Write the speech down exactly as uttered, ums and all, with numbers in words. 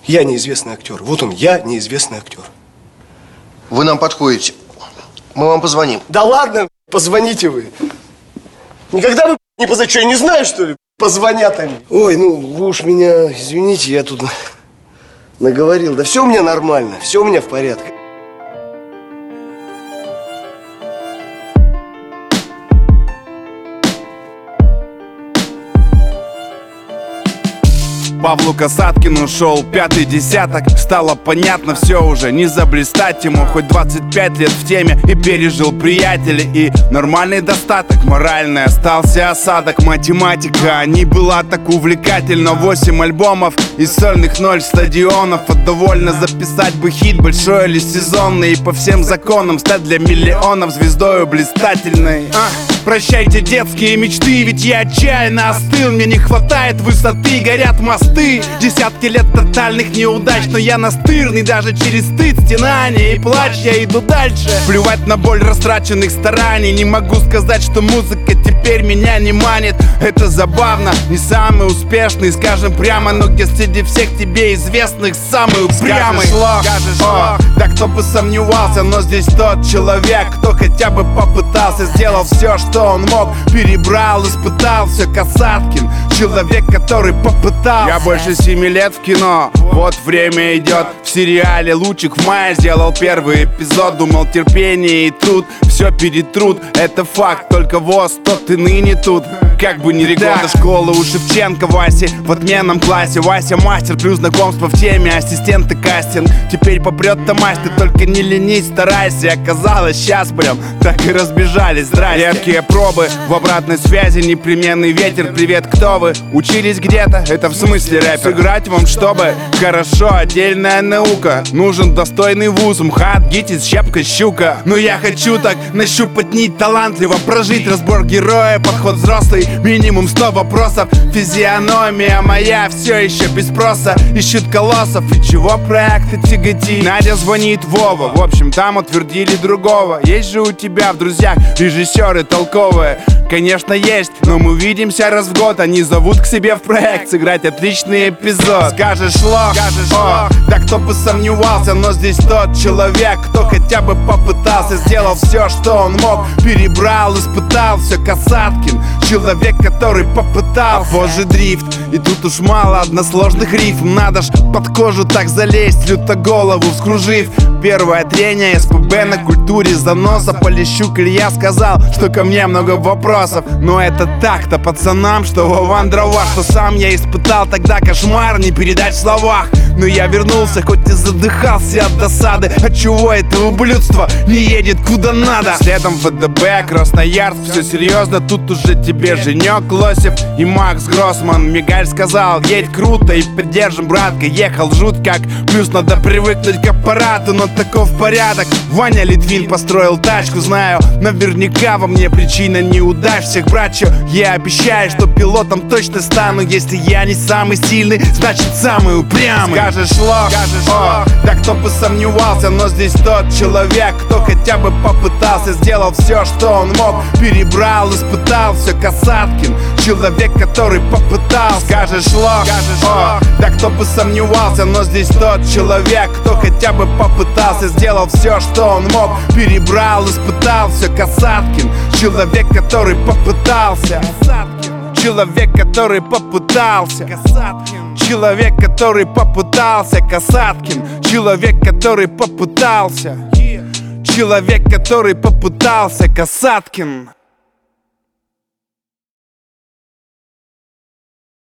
Я неизвестный актер. Вот он, я неизвестный актер. Вы нам подходите. Мы вам позвоним. Да ладно, позвоните вы. Никогда вы не позвоните. Что, я не знаю, что ли? Позвонят они. Ой, ну вы уж меня извините, я тут наговорил. Да все у меня нормально, все у меня в порядке. Павлу Касаткину шел пятый десяток. Стало понятно, все уже не заблистать ему. Хоть двадцать пять лет в теме и пережил приятели и нормальный достаток. Моральный остался осадок. Математика не была так увлекательна. Восемь альбомов и сольных ноль стадионов. А довольно записать бы хит большой или сезонный. И по всем законам стать для миллионов звездою блистательной. а? Прощайте детские мечты, ведь я отчаянно остыл. Мне не хватает высоты, горят мосты. Десятки лет тотальных неудач, но я настырный. Даже через стыд, стенание и плач я иду дальше. Плевать на боль растраченных стараний. Не могу сказать, что музыка теперь меня не манит. Это забавно, не самый успешный, скажем прямо. Но где среди всех тебе известных самый упрямый? Скажешь ложь, скажешь ложь. Да кто бы сомневался, но здесь тот человек, кто хотя бы попытался, сделал все, что он мог, перебрал, испытал все. Касаткин, человек, который попытался. Я больше семи лет в кино, вот время идет. В сериале «Лучик в мае» сделал первый эпизод. Думал, терпение и труд все перетрут. Это факт, только воз, тот и ныне тут. Как бы ни три года школы у Шевченко Васи в отменном классе. Вася мастер, плюс знакомство в теме, ассистент и кастинг. Теперь попрет-то мастер, ты только не ленись, старайся. Оказалось, сейчас прям так и разбежались, здрасте. Редкие пробы, в обратной связи непременный ветер. Привет, кто вы? Учились где-то? Это в смысле рэпер? Сыграть вам, чтобы хорошо, отдельная наука. Нужен достойный вуз, МХАТ, ГИТИС, щепка, щука. Но я хочу так нащупать нить талантливо, прожить разбор героя, подход взрослый. Минимум сто вопросов. Физиономия моя все еще без спроса. Ищет колоссов, и чего проекты тяготит. Надя звонит Вова, в общем там утвердили другого. Есть же у тебя в друзьях режиссеры толковые? Конечно есть, но мы видимся раз в год. Они зовут к себе в проект сыграть отличный эпизод. Скажешь ложь, скажешь ложь. Да кто бы сомневался, но здесь тот человек, кто хотя бы попытался, сделал все, что он мог, перебрал, испытал все. Касаткин, человек, который попытался. А позже дрифт, и тут уж мало односложных рифм. Надо ж под кожу так залезть, люто голову вскружив. Первое трение СПБ на культуре заноса. Полищук Илья сказал, что ко мне много вопросов. Но это так-то пацанам, что Вован дрова. Что сам я испытал тогда кошмар, не передать в словах. Но я вернулся, хоть и задыхался от досады. Отчего это ублюдство не едет куда надо? Следом ВДБ, Красноярск, все серьезно. Тут уже тебе Женек Лосев и Макс Гроссман. Мигаль сказал, едь круто и поддержим, братка. Ехал жуть как, плюс надо привыкнуть к аппарату, но таков порядок. Ваня Литвин построил тачку, знаю, наверняка во мне причина неудач всех, братьев. Я обещаю, что пилотом точно стану. Если я не самый сильный, значит самый упрямый. Скажешь ложь, скажешь ложь. Да кто бы сомневался, но здесь тот человек, кто хотя бы попытался, сделал все, что он мог, перебрал, испытал все. Касаткин, человек, который попытался. Скажешь ложь, скажешь ложь. Да кто бы сомневался, но здесь тот человек, кто хотя бы попытался, сделал все, что он мог, перебрал, испытал все. Касаткин, человек, который попытался. Человек, который попытался. Человек, который попытался. Касаткин, человек, который попытался. Человек, который попытался. Касаткин.